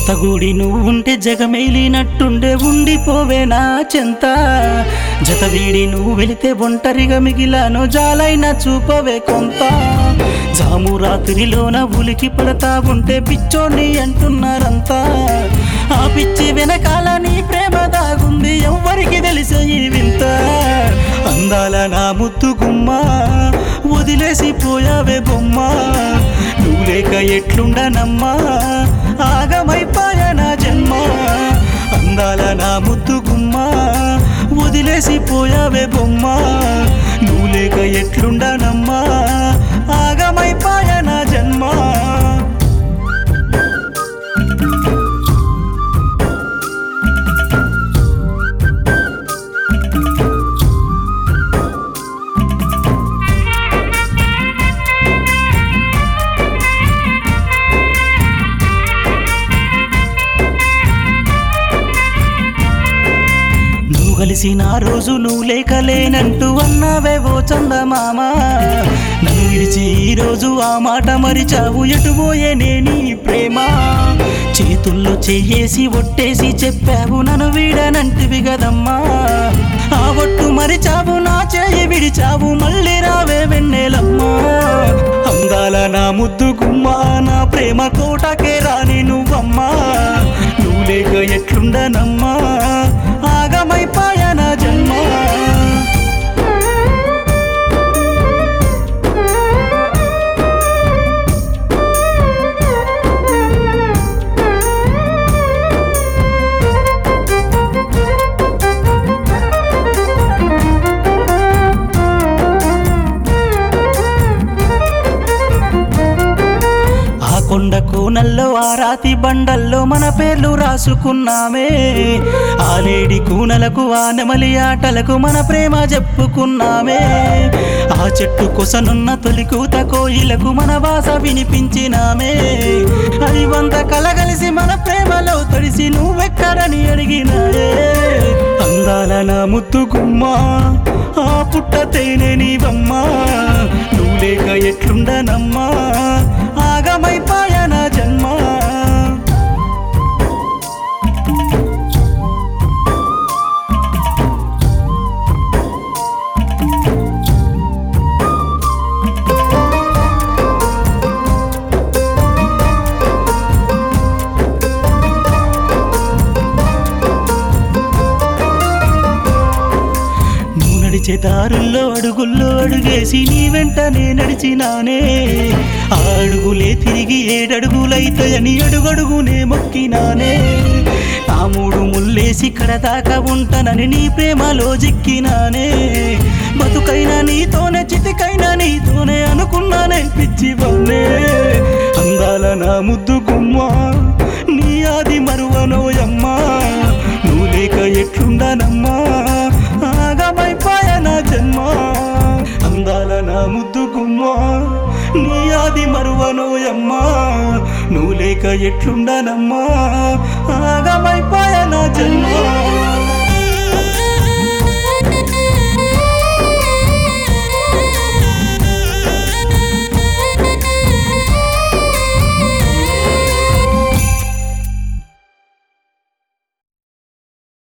జతగూడి నువ్వుంటే జగమేలినట్టుండే ఉండిపోవే నా చెంత జతవీడి నువ్వు వెళితే ఒంటరిగా మిగిలాను జాలైనా చూపవే కొంత జాము రాత్రిలోన ఉలికి పడతా ఉంటే పిచ్చోని అంటున్నారంతా ఆ పిచ్చి వెనకాల నీ ప్రేమ దాగుంది ఎవ్వరికి తెలిసే ఈ వింత అందాల నా ముద్దు గుమ్మ వదిలేసి పోయావే బొమ్మ నువ్వు లేక ఎట్లుండనమ్మా ఆగమైపాయ నా జన్మ అందాల నా ముద్దు గుమ్మ వదిలేసి పోయావే బొమ్మ నువ్వు లేక ఎట్లుండనమ్మా ఆగమైపాయ నా జన్మ కలిసిన రోజు నువ్వు లేకలేనంటూ అన్నావేవో చందమామ నన్ను విడిచి ఈరోజు ఆ మాట మరిచావు ఎటుపోయే నీ ప్రేమ చేతుల్లో చెయ్యేసి ఒట్టేసి చెప్పావు నన్ను వీడనంటివి కదమ్మా ఆ ఒట్టు మరిచావు నా చేయి విడిచావు మళ్ళీ రావే వెన్నెలమ్మా అందాల నా ముద్దు గుమ్మ నా ప్రేమ కోటకే రాని నువ్వమ్మా నువ్వు లేక ఎట్లుండనమ్మా ఆగమైపాయ నా జన్మ కొండ కూనల్లో ఆ రాతి బండల్లో మన పేర్లు రాసుకున్నామే ఆలేడి కూనలకు ఆ నెమలి ఆటలకు మన ప్రేమ చెప్పుకున్నామే ఆ చెట్టు కొసనున్న తొలి కూత కోయిలకు మన భాష వినిపించినామే అది వంద కలగలిసి మన ప్రేమలో తడిసి నువ్వెక్కడని అడిగినాయే అందాల నా ముద్దు గుమ్మ ఆ పుట్ట తేనె నీవమ్మా నువ్వు లేక ఎట్లుండనమ్మా ఆగమైపాయ నా జన్మ దారుల్లో అడుగుల్లో అడుగేసి నీ వెంటనే నడిచినానే ఆ అడుగులే తిరిగి 7 అడుగులైతాయని అడుగడుగునే మొక్కినానే ఆ 3 ముల్లేసి కడదాకా ఉంటానని నీ ప్రేమలో జిక్కినానే బతుకైనా నీతోనే చితికైనా నీతోనే అనుకున్నానే పిచ్చివన్నే అందాల నా ముద్దు గుమ్మ నీ ఆది మరువనోయమ్మా నువ్వు లేక ఎట్లుండనమ్మా ఆగమైపాయ నా జన్మ అందాల నా ముద్దు గుమ్మ నీ ఆది మరువనోయమ్మా నువ్వు లేక ఎట్లుండనమ్మా ఆగమైపాయ నా జన్మ